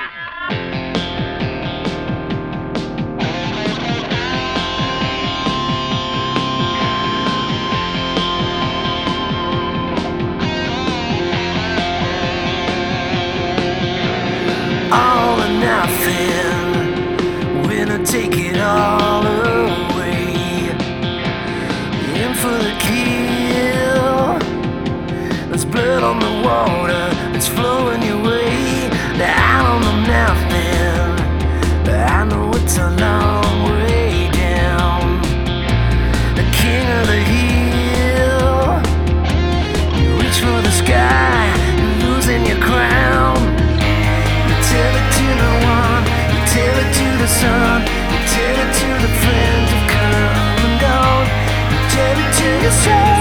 All or nothing, winner take it all away. In for the kill, there's blood on the water, it's flowing your way. I don't know nothing, but I know it's a long way down. The king of the hill, you reach for the sky, you're losing your crown. Tell it to no one, you tell it to the sun, you tell it to the friends who've come and gone, you tell it to yourself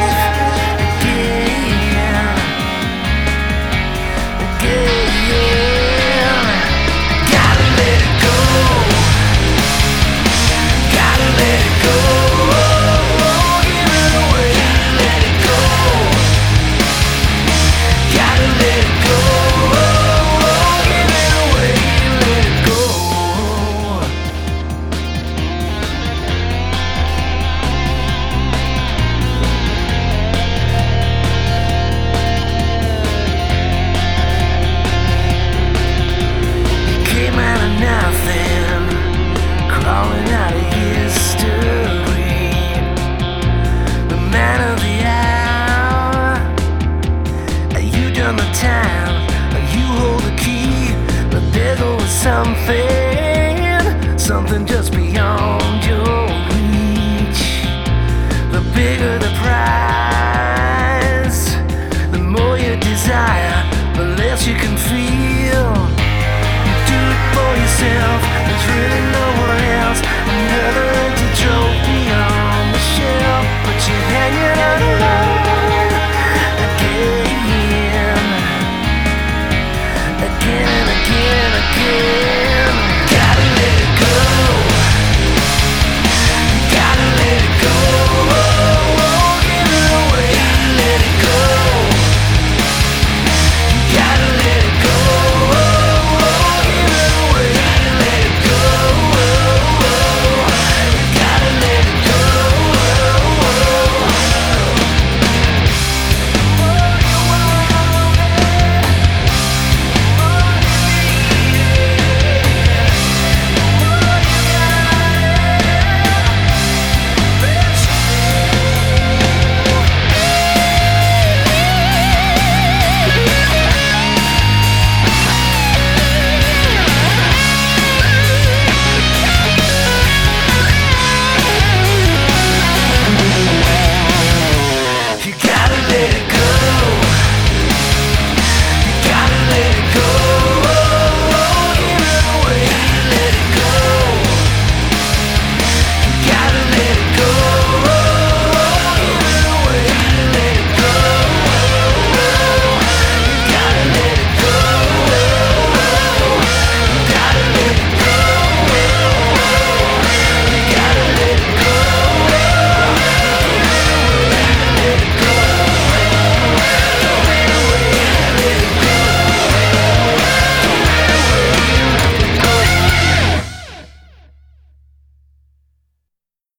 again, again. Gotta let it go, gotta let it go, give it away, let it go, gotta let it go. Crawling out of history, the man of the hour. You done the time, you hold the key, but there's always something just beyond your reach. The bigger the prize, the more you desire, the less you can feel. You do it for yourself, there's really no one